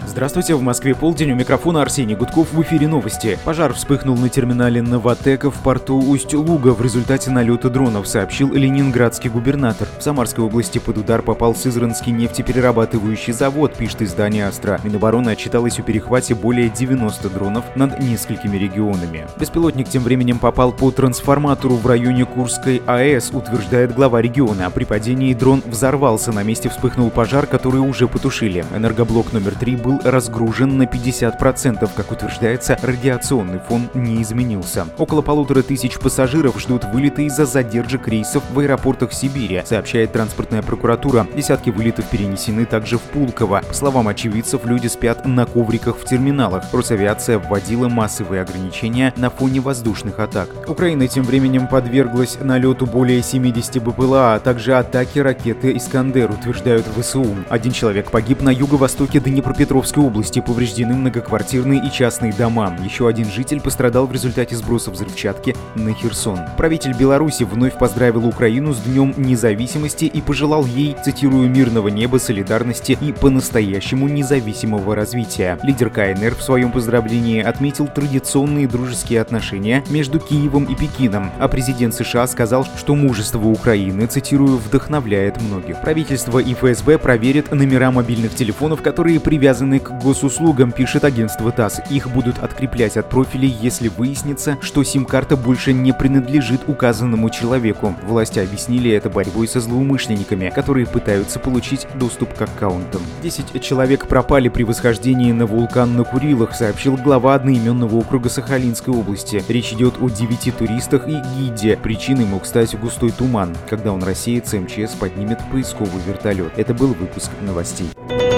Здравствуйте, в Москве полдень, у микрофона Арсений Гудков, в эфире новости. Пожар вспыхнул на терминале «Новатэк» в порту Усть-Луга в результате налета дронов, сообщил ленинградский губернатор. В Самарской области под удар попал Сызранский нефтеперерабатывающий завод, пишет издание «Астра». Минобороны отчиталось о перехвате более 90 дронов над несколькими регионами. Беспилотник тем временем попал по трансформатору в районе Курской АЭС, утверждает глава региона. При падении дрон взорвался, на месте вспыхнул пожар, который уже потушили. Энергоблок номер 3 был разгружен на 50%, как утверждается, радиационный фон не изменился. Около 1500 пассажиров ждут вылеты из-за задержек рейсов в аэропортах Сибири, сообщает транспортная прокуратура. Десятки вылетов перенесены также в Пулково. По словам очевидцев, люди спят на ковриках в терминалах. Росавиация вводила массовые ограничения на фоне воздушных атак. Украина тем временем подверглась налету более 70 БПЛА, а также атаке ракеты «Искандер», утверждают ВСУ. Один человек погиб на юго-востоке Днепропетровской области, повреждены многоквартирные и частные дома. Еще один житель пострадал в результате сброса взрывчатки на Херсон. Правитель Беларуси вновь поздравил Украину с Днем независимости и пожелал ей, цитирую, «мирного неба, солидарности и по-настоящему независимого развития». Лидер КНР в своем поздравлении отметил традиционные дружеские отношения между Киевом и Пекином, а президент США сказал, что мужество Украины, цитирую, «вдохновляет многих». Правительство и ФСБ проверят номера мобильных телефонов, которые привязаны к госуслугам, пишет агентство ТАСС. Их будут откреплять от профилей, если выяснится, что сим-карта больше не принадлежит указанному человеку. Власти объяснили это борьбой со злоумышленниками, которые пытаются получить доступ к аккаунтам. 10 человек пропали при восхождении на вулкан на Курилах, сообщил глава одноименного округа Сахалинской области. Речь идет о 9 туристах и гиде. Причиной мог стать густой туман. Когда он рассеется, МЧС поднимет поисковый вертолет. Это был выпуск новостей.